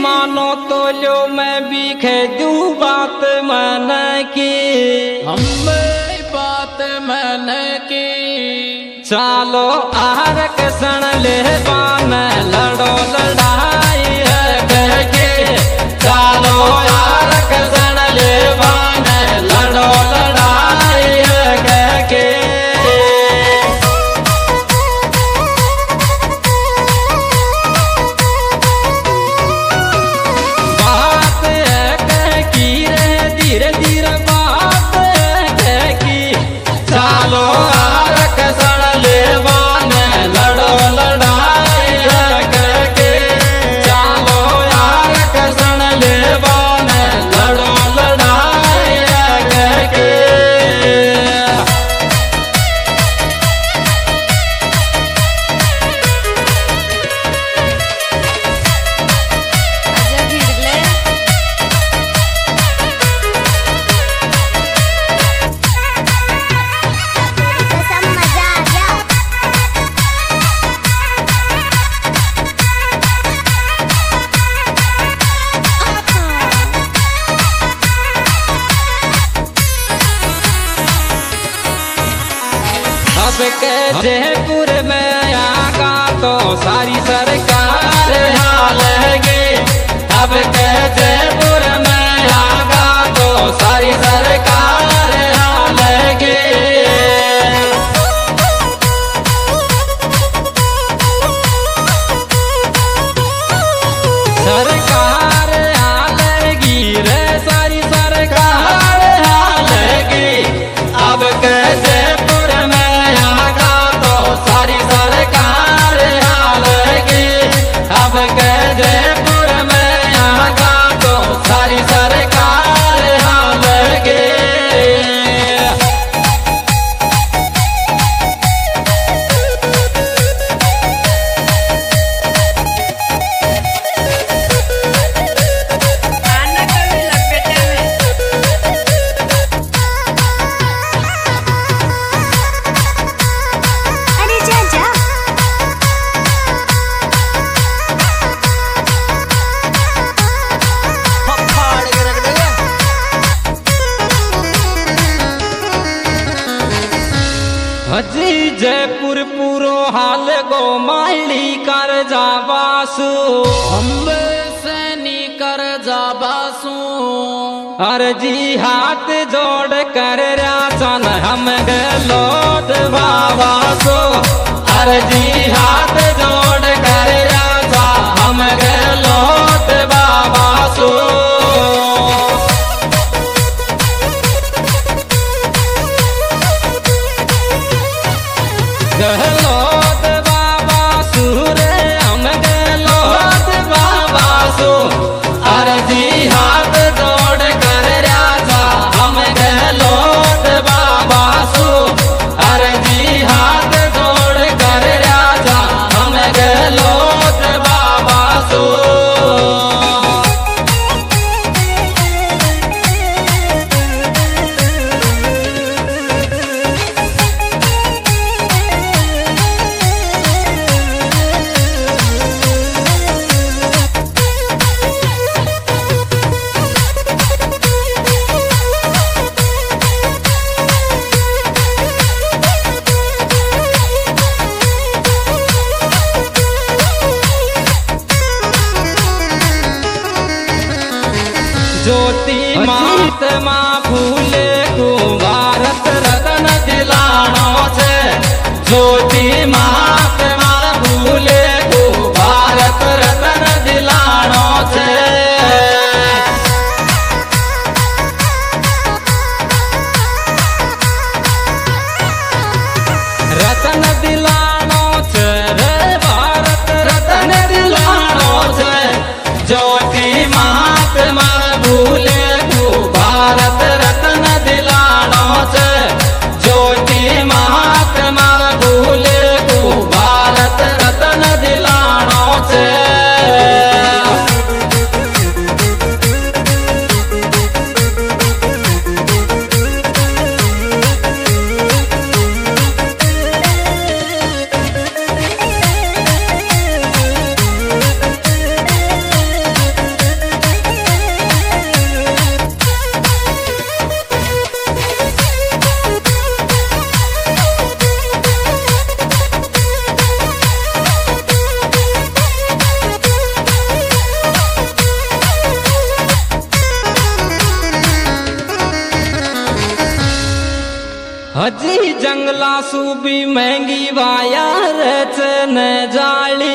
मानो तो लो मैं भी कह दूं बात मन की। हम बात मन की। चालो आरक सण ले बान लड़ो लड़ाई है कह के। चालो आरक सण ले बान लड़ो लड़ाई है कह के। बात है कह की रे धीरे धीरे बात है कह की। चालो आरक सण ले बान लड़ो लड़ाई है कह के। चालो आरक सण ले बान लड़ो लड़ाई है कह के। आजा भिडले कसा मजा आजा। अब के जयपुर में आगा तो सारी सरकार हालेगी। अब के जयपुर में आगा तो सारी सरकार हालेगी। सरकार हालेगी रे सारी सरकार हालेगी। अब के जयपुर में आगा तो सारी सरकार हालेगी। अब के जयपुर में आगा तो सारी सरकार हालेगी। आना कभी लपेटे में। अरे जा जा। फाड़ के रख देंगे। हजी जयपुर पूरो हाल गो माइली कर जाबासु। हम सैनी कर जाबासू। अर्जी हाथ जोड़ कर राचन हम गलोट बाबासो। अर्जी हाथ जोड़ कर राचा हम गलोट बाबासो। गलोट बाबासु रे हम गलोट बाबासु। अर्जी हाथ जोड़ कर राजा हम गलोट बाबासु। अर्जी हाथ जोड़ कर राजा हम गलोट बाबासु। ज्योति महात्मा फूले को भारत रत्न दिलानो छे। ज्योति महात्मा फूले को भारत रत्न दिलानो छे। रत्न दिलानो छे रे भारत रत्न दिलानो छे। ज्योति महात्मा भूले को भारत रत्न दिलानो छे। ज्योति महात्मा भूले को जंगला सूबी महंगी वाया रचन जाली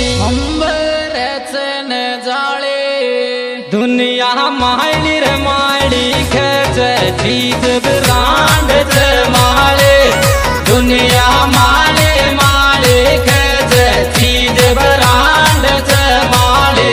रचन जाळे दुनिया माली रे माली खच चीज ब्रांड च माले दुनिया माले माले खच चीज ब्रांड च माले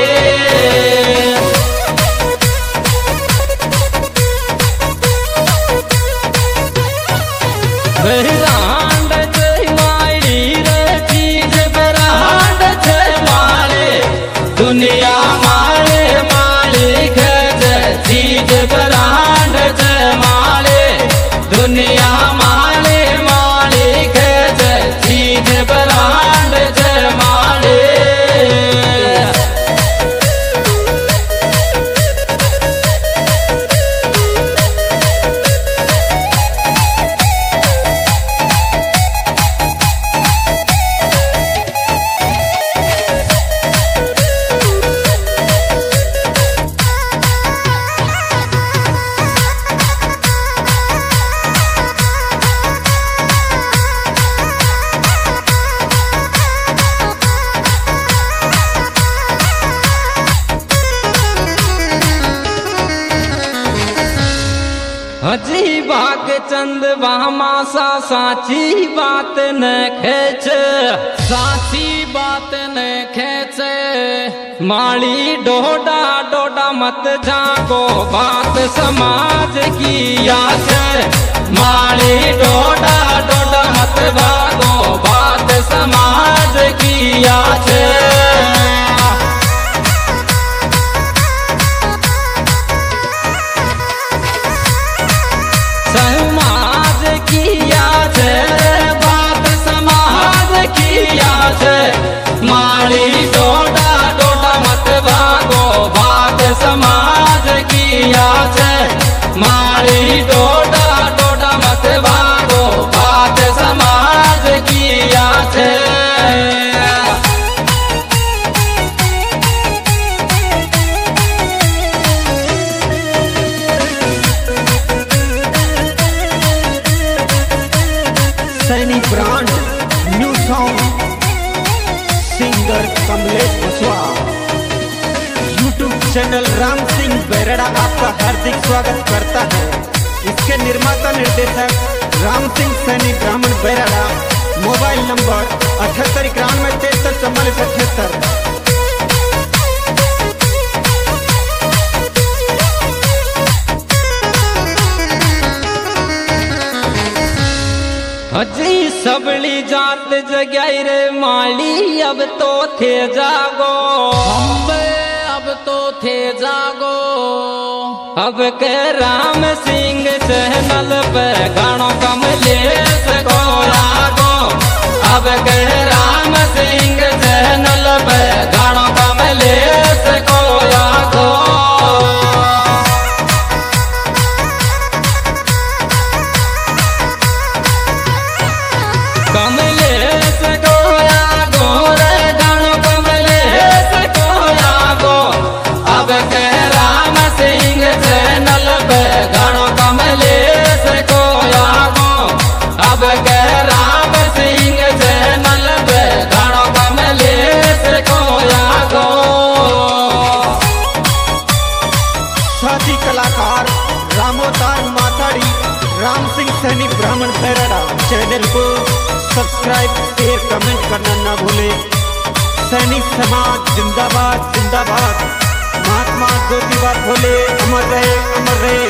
ब्रांड च माली रे चीज ब्रांड च माले दुनिया माले मालिक चीज ब्रांड च माले दुनिया माले मालिक चीज ब्रांड च माले हजी बाग चंद वामासा साची बात न खेच साची बात न खेच माली डोडा डोडा मत जागो बात समाज की याद माली डोडा डोडा मत भागो बात समाज की याद समाज की याद बात समाज की याद माली डोडा डोडा मत भागो बात समाज की याद माली डोडा डोडा मत भागो बात समाज की याद Saini brand new song singer Kamlesh Kushwaha YouTube channel Ram Singh Berda आपका हार्दिक स्वागत करता है। इसके निर्माता निर्देशक राम सिंह सैनी ब्राह्मण बेरड़ा। Mobile number 7891934478। हजी सबली जात जगाई रे माली अब तो थे जागो अब तो थे जागो अब के राम सिंह चैनल पे गानो कमलेश को लागो अब के राम सिंह चैनल पे गानो कमलेश को लागो कमलेश को लागो रे गानो कमलेश को लागो अब के राम सिंह चैनल पे गानो कमलेश को लागो अब के राम सिंह चैनल पे गानो कमलेश को लागो साथी कलाकार रामोदार माथाड़ी राम सिंह सैनी ब्राह्मण बेरड़ा। चैनल को सब्सक्राइब शेयर कमेंट करना ना भूले। सैनिक समाज जिंदाबाद जिंदाबाद। महात्मा ज्योतिबा फुले अमर रहे अमर रहे।